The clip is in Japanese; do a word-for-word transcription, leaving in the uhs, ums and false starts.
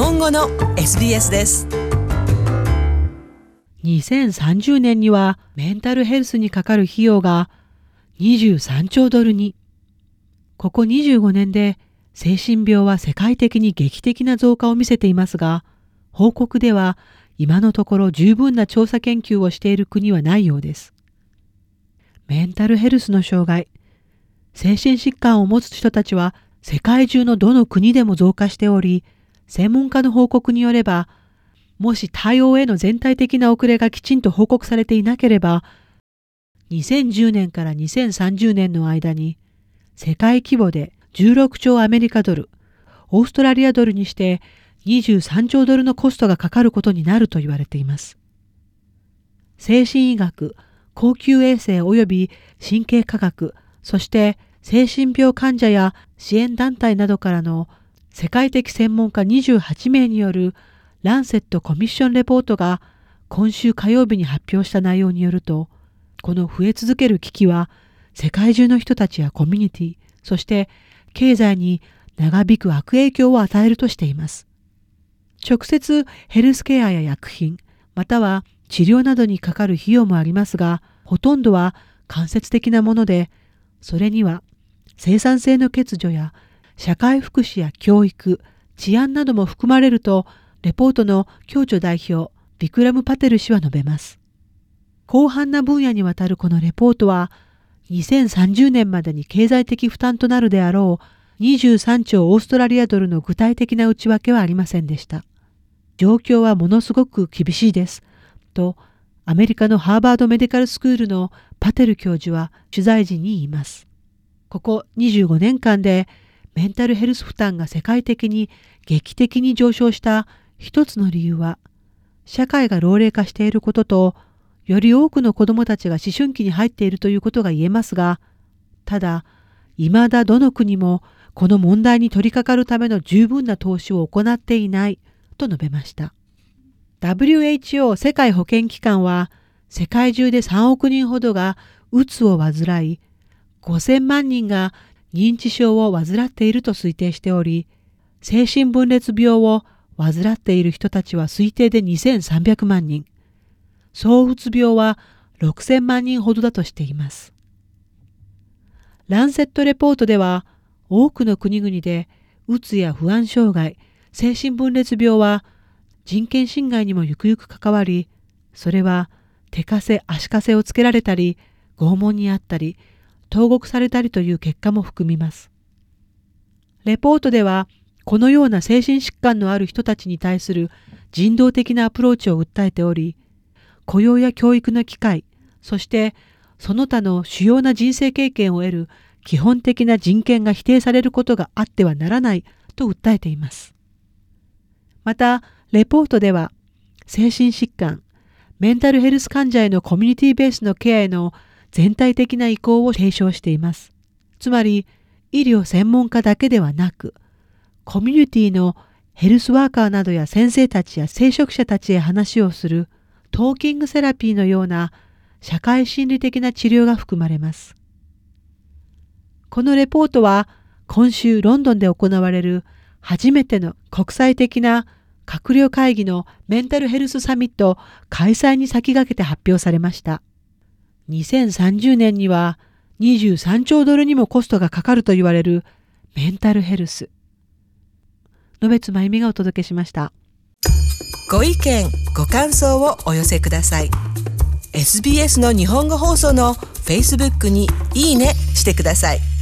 本語の エスビーエス です。 にせんさんじゅうねんにはメンタルヘルスにかかる費用がにじゅうさんちょうドルに。ここにじゅうごねんで精神病は世界的に劇的な増加を見せていますが、報告では今のところ十分な調査研究をしている国はないようです。メンタルヘルスの障害、精神疾患を持つ人たちは世界中のどの国でも増加しており、専門家の報告によれば、もし対応への全体的な遅れがきちんと報告されていなければ、にせんじゅうねんからにせんさんじゅうねんの間に世界規模でじゅうろくちょうアメリカドル、オーストラリアドルにしてにじゅうさんちょうドルのコストがかかることになると言われています。精神医学、高級衛生及び神経科学、そして精神病患者や支援団体などからの世界的専門家にじゅうはちめいによるランセットコミッションレポートが今週火曜日に発表した内容によると、この増え続ける危機は世界中の人たちやコミュニティ、そして経済に長引く悪影響を与えるとしています。直接ヘルスケアや薬品、または治療などにかかる費用もありますが、ほとんどは間接的なもので、それには生産性の欠如や社会福祉や教育、治安なども含まれると、レポートの共著代表ビクラム・パテル氏は述べます。広範な分野にわたるこのレポートは、にせんさんじゅうねんまでに経済的負担となるであろうにじゅうさんちょうオーストラリアドルの具体的な内訳はありませんでした。状況はものすごく厳しいです。と、アメリカのハーバードメディカルスクールのパテル教授は取材時に言います。ここにじゅうごねんかんでメンタルヘルス負担が世界的に劇的に上昇した一つの理由は、社会が老齢化していることと、より多くの子どもたちが思春期に入っているということが言えますが、ただ、未だどの国もこの問題に取り掛かるための十分な投資を行っていないと述べました。ダブリューエイチオー 世界保健機関は、世界中でさんおくにんほどがうつを患い、ごせんまんにんが認知症を患っていると推定しており、精神分裂病を患っている人たちは推定でにせんさんびゃくまんにん、躁うつ病はろくせんまんにんほどだとしています。ランセットレポートでは、多くの国々でうつや不安障害、精神分裂病は人権侵害にもゆくゆく関わり、それは手かせ足かせをつけられたり、拷問にあったり、投獄されたりという結果も含みます。レポートでは、このような精神疾患のある人たちに対する人道的なアプローチを訴えており、雇用や教育の機会、そしてその他の主要な人生経験を得る基本的な人権が否定されることがあってはならないと訴えています。また、レポートでは、精神疾患、メンタルヘルス患者へのコミュニティベースのケアへの全体的な意向を提唱しています。つまり、医療専門家だけではなく、コミュニティのヘルスワーカーなどや先生たちや聖職者たちへ話をするトーキングセラピーのような社会心理的な治療が含まれます。このレポートは今週ロンドンで行われる初めての国際的な閣僚会議のメンタルヘルスサミット開催に先駆けて発表されました。にせんさんじゅうねんにはにじゅうさんちょうドルにもコストがかかると言われるメンタルヘルス。野別真由美がお届けしました。 ご意見、ご感想をお寄せください。エスビーエス の日本語放送の Facebook にいいねしてください。